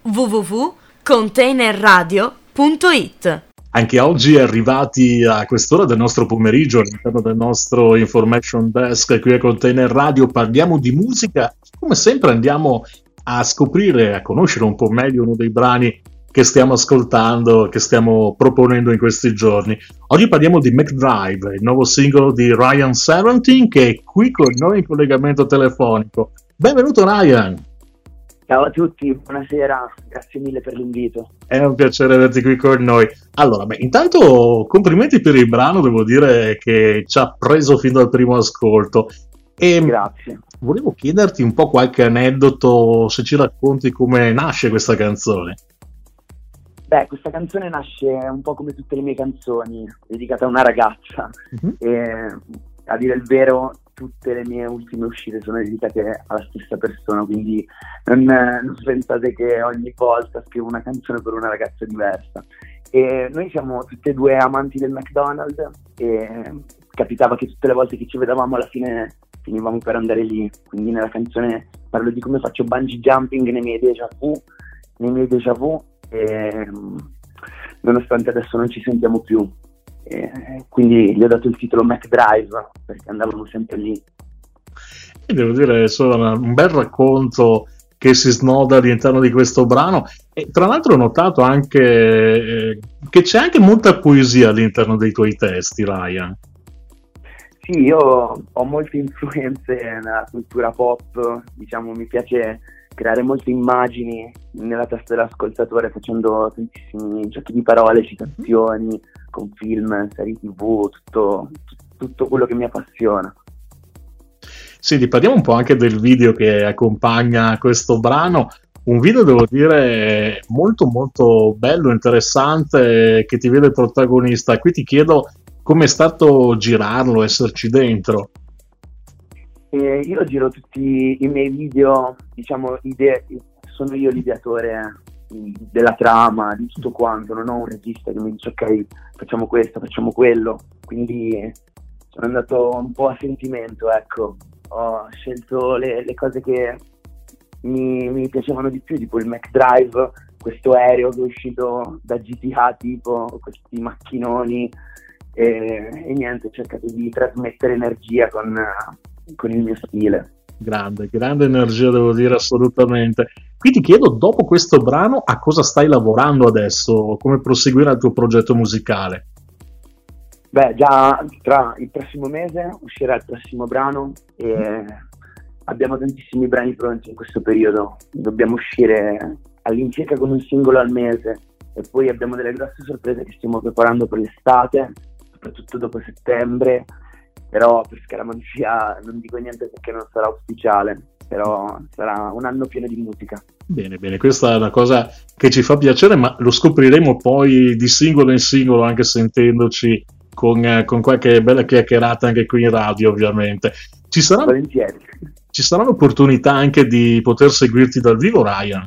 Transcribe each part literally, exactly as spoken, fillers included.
w w w punto container radio punto i t. Anche oggi arrivati a quest'ora del nostro pomeriggio all'interno del nostro Information Desk qui a Container Radio parliamo di musica. Come sempre andiamo a scoprire, a conoscere un po' meglio uno dei brani che stiamo ascoltando, che stiamo proponendo in questi giorni. Oggi parliamo di McDrive, il nuovo singolo di Ryan Seventeen, che è qui con noi in collegamento telefonico. Benvenuto Ryan! Ciao a tutti, buonasera, grazie mille per l'invito. È un piacere averti qui con noi. Allora, beh, intanto complimenti per il brano, devo dire che ci ha preso fin dal primo ascolto. E grazie. Volevo chiederti un po' qualche aneddoto, se ci racconti come nasce questa canzone. Beh, questa canzone nasce un po' come tutte le mie canzoni, dedicata a una ragazza. Uh-huh. E, a dire il vero, tutte le mie ultime uscite sono dedicate alla stessa persona, quindi non, non pensate che ogni volta scrivo una canzone per una ragazza diversa. E noi siamo tutte e due amanti del McDonald's e capitava che tutte le volte che ci vedevamo alla fine finivamo per andare lì, quindi nella canzone parlo di come faccio bungee jumping nei miei déjà vu, nei miei déjà vu e nonostante adesso non ci sentiamo più. E quindi gli ho dato il titolo McDrive perché andavamo sempre lì. E devo dire insomma un bel racconto che si snoda all'interno di questo brano e tra l'altro ho notato anche eh, che c'è anche molta poesia all'interno dei tuoi testi, Ryan. Sì, io ho molte influenze nella cultura pop, diciamo mi piace creare molte immagini nella testa dell'ascoltatore facendo tantissimi giochi di parole, citazioni, con film, serie tv, tutto, tutto quello che mi appassiona. Sì, parliamo un po' anche del video che accompagna questo brano, un video devo dire molto molto bello, interessante, che ti vede protagonista. Qui ti chiedo come è stato girarlo, esserci dentro. E io giro tutti i miei video, diciamo, idee, sono io l'ideatore della trama, di tutto quanto, non ho un regista che mi dice ok, facciamo questo, facciamo quello, quindi sono andato un po' a sentimento, ecco, ho scelto le, le cose che mi, mi piacevano di più, tipo il McDrive, questo aereo che è uscito da G T A, tipo questi macchinoni e, e niente, ho cercato di trasmettere energia con con il mio stile. Grande, grande energia devo dire, assolutamente. Qui ti chiedo, dopo questo brano, a cosa stai lavorando adesso? Come proseguire il tuo progetto musicale? Beh, già tra il prossimo mese uscirà il prossimo brano e abbiamo tantissimi brani pronti in questo periodo. Dobbiamo uscire all'incirca con un singolo al mese e poi abbiamo delle grosse sorprese che stiamo preparando per l'estate, soprattutto dopo settembre. Però per scaramanzia non dico niente perché non sarà ufficiale, però sarà un anno pieno di musica. Bene, bene, questa è una cosa che ci fa piacere, ma lo scopriremo poi di singolo in singolo, anche sentendoci con, eh, con qualche bella chiacchierata anche qui in radio, ovviamente. Ci sarà, Volentieri. Ci sarà l'opportunità anche di poter seguirti dal vivo, Ryan?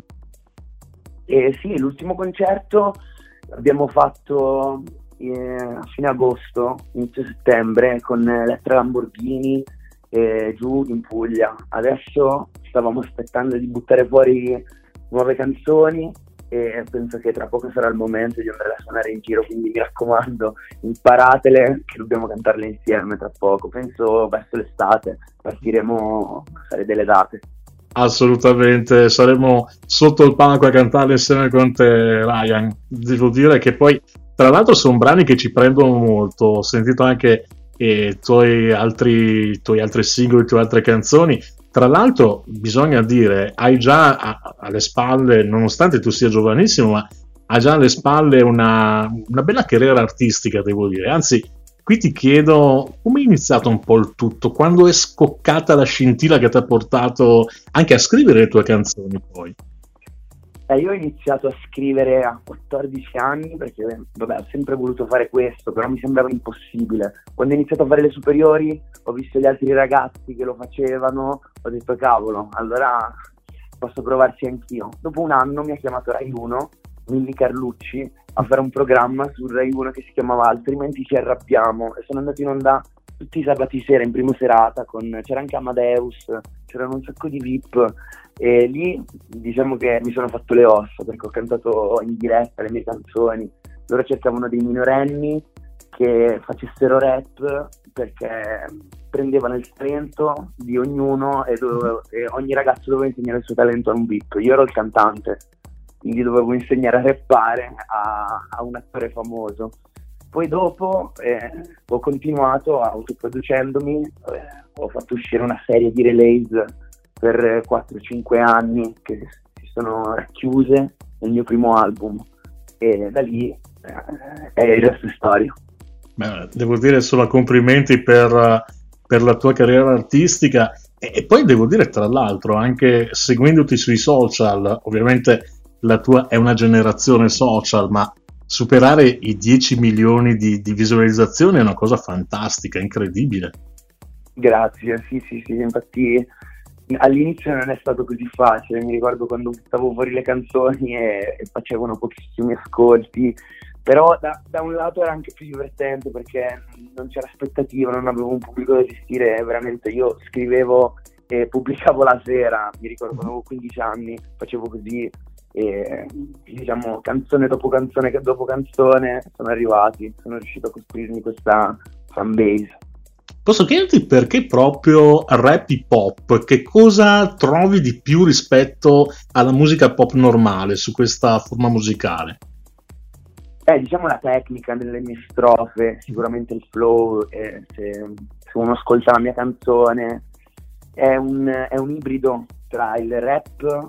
Eh, sì, l'ultimo concerto l'abbiamo fatto a fine agosto, inizio settembre con Elettra Lamborghini eh, giù in Puglia. Adesso stavamo aspettando di buttare fuori nuove canzoni e penso che tra poco sarà il momento di andare a suonare in giro, quindi mi raccomando, imparatele che dobbiamo cantarle insieme tra poco. Penso verso l'estate partiremo a fare delle date. Assolutamente, saremo sotto il palco a cantarle insieme con te, Ryan. Devo dire che poi tra l'altro sono brani che ci prendono molto, ho sentito anche i eh, tuoi altri, tuoi altri singoli, le tue altre canzoni. Tra l'altro bisogna dire, hai già a, alle spalle, nonostante tu sia giovanissimo, ma hai già alle spalle una, una bella carriera artistica, devo dire. Anzi, qui ti chiedo, come è iniziato un po' il tutto? Quando è scoccata la scintilla che ti ha portato anche a scrivere le tue canzoni poi? Eh, io ho iniziato a scrivere a quattordici anni perché vabbè, ho sempre voluto fare questo, però mi sembrava impossibile. Quando ho iniziato a fare le superiori ho visto gli altri ragazzi che lo facevano, ho detto cavolo, allora posso provarci anch'io. Dopo un anno mi ha chiamato Rai uno, Milly Carlucci, a fare un programma su Rai uno che si chiamava Altrimenti ci arrabbiamo e sono andato in onda tutti i sabati sera in prima serata, con, c'era anche Amadeus, c'erano un sacco di V I P, e lì diciamo che mi sono fatto le ossa, perché ho cantato in diretta le mie canzoni. Loro cercavano dei minorenni che facessero rap, perché prendevano il talento di ognuno e, dovevo, e ogni ragazzo doveva insegnare il suo talento a un V I P. Io ero il cantante, quindi dovevo insegnare a rappare a, a un attore famoso. Poi dopo eh, ho continuato autoproducendomi, eh, ho fatto uscire una serie di release per quattro cinque anni che si sono racchiuse nel mio primo album, e da lì eh, è il resto storia. Beh, devo dire solo complimenti per, per la tua carriera artistica, e, e poi devo dire tra l'altro anche seguendoti sui social, ovviamente la tua è una generazione social, ma superare i dieci milioni di, di visualizzazioni è una cosa fantastica, incredibile. Grazie, sì sì sì, infatti all'inizio non è stato così facile, mi ricordo quando buttavo fuori le canzoni e, e facevano pochissimi ascolti, però da, da un lato era anche più divertente perché non c'era aspettativa, non avevo un pubblico da gestire, veramente io scrivevo e pubblicavo la sera, mi ricordo quando avevo quindici anni, facevo così, e diciamo canzone dopo canzone dopo canzone sono arrivati, sono riuscito a costruirmi questa fanbase. Posso chiederti perché proprio rap hip hop? Che cosa trovi di più rispetto alla musica pop normale su questa forma musicale? Eh, diciamo la tecnica nelle mie strofe, sicuramente il flow, eh, se, se uno ascolta la mia canzone è un, è un ibrido tra il rap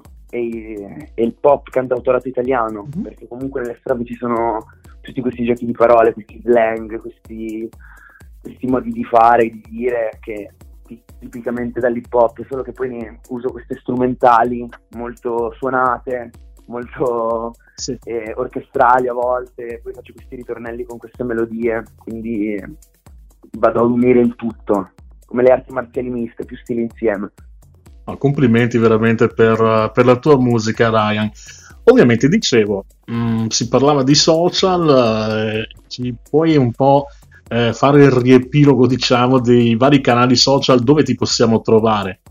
e, e il pop cantautorato italiano, mm-hmm. perché comunque nelle strofe ci sono tutti questi giochi di parole, questi slang, questi, questi modi di fare, di dire che tipicamente dall'hip hop, solo che poi ne uso queste strumentali molto suonate, molto sì. eh, orchestrali a volte, poi faccio questi ritornelli con queste melodie, quindi vado a unire il tutto, come le arti marziali miste, più stili insieme. Oh, complimenti veramente per, per la tua musica, Ryan. Ovviamente dicevo, mh, si parlava di social, eh, ci puoi un po' eh, fare il riepilogo, diciamo, dei vari canali social dove ti possiamo trovare?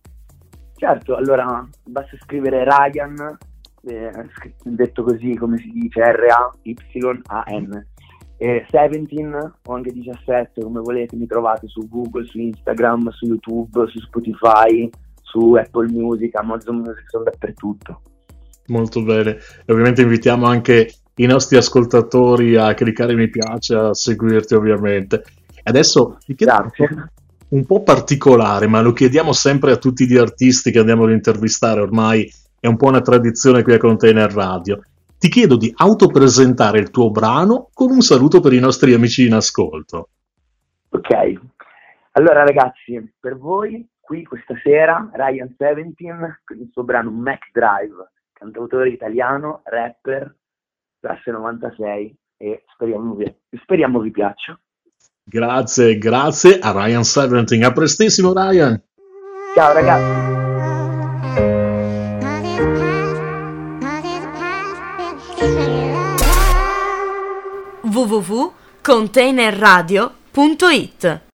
Certo, allora basta scrivere Ryan, eh, detto così come si dice, R A Y A N, e diciassette o anche diciassette, come volete, mi trovate su Google, su Instagram, su YouTube, su Spotify, su Apple Music, Amazon Music, sono dappertutto. Molto bene, e ovviamente invitiamo anche i nostri ascoltatori a cliccare mi piace, a seguirti ovviamente. Adesso ti chiedo un po' particolare, ma lo chiediamo sempre a tutti gli artisti che andiamo ad intervistare, ormai è un po' una tradizione qui a Container Radio. Ti chiedo di autopresentare il tuo brano con un saluto per i nostri amici in ascolto. Ok, allora ragazzi, per voi qui questa sera Ryan diciassette con il suo brano Mac Drive, cantautore italiano, rapper, classe novantasei, e speriamo vi, speriamo vi piaccia. Grazie, grazie a Ryan diciassette, a prestissimo Ryan. Ciao ragazzi. w w w punto container radio punto it